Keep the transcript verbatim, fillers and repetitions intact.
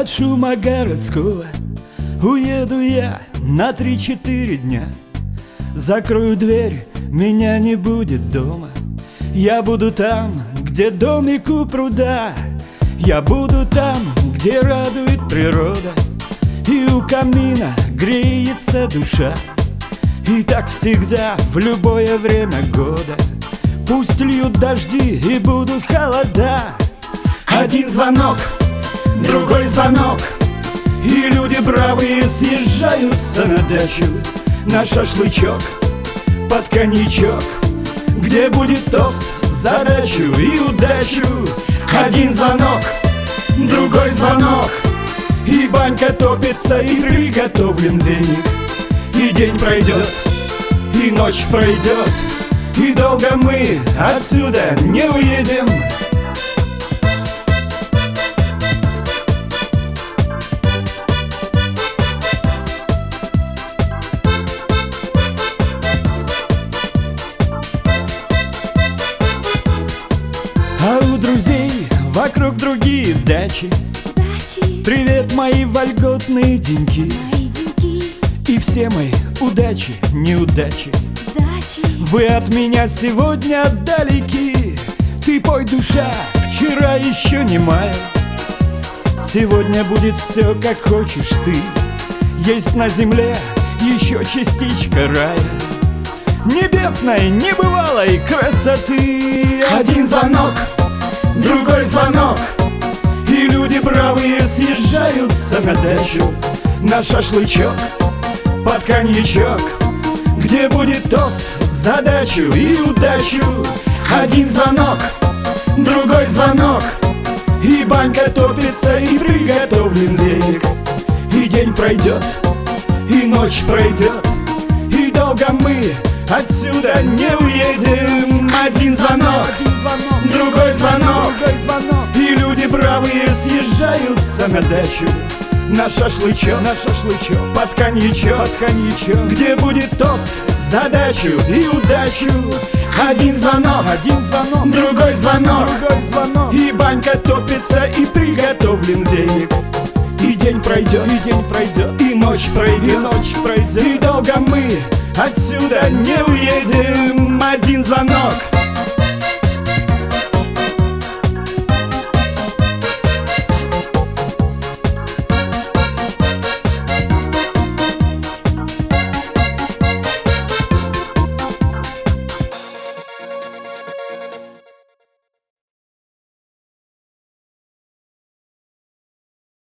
От шума городского уеду я на три-четыре дня. Закрою дверь, меня не будет дома. Я буду там, где домик у пруда. Я буду там, где радует природа, и у камина греется душа. И так всегда, в любое время года. Пусть льют дожди и будут холода. Один звонок, другой звонок, и люди бравые съезжаются на дачу, на шашлычок, под коньячок, где будет тост, задачу и удачу. Один звонок, другой звонок, и банька топится, и приготовлен веник. И день пройдет, и ночь пройдет, и долго мы отсюда не уедем. А у друзей вокруг другие дачи. Дачи. Привет, мои вольготные деньки. Мои деньки. И все мои удачи, неудачи. Дачи. Вы от меня сегодня далеки. Ты пой, душа, вчера еще не мая. Сегодня будет все, как хочешь ты. Есть на земле еще частичка рая, небесной, небывалой красоты. Один звонок, другой звонок, и люди бравые съезжаются на дачу, на шашлычок, под коньячок, где будет тост, задачу и удачу. Один звонок, другой звонок, и банька топится, и приготовлен веник. И день пройдет, и ночь пройдет, и долго мы отсюда не уедем. Один звонок, другой звонок, и люди бравые съезжаются на дачу, на шашлычок, на шашлычок, под коньячок, под коньячок, где будет тост, задачу и удачу. Один звонок, один звонок, другой звонок, другой звонок, и банька топится, и приготовлен веник. И день пройдет, и день пройдет, и ночь пройдет, и ночь пройдет, и долго мы отсюда не уедем.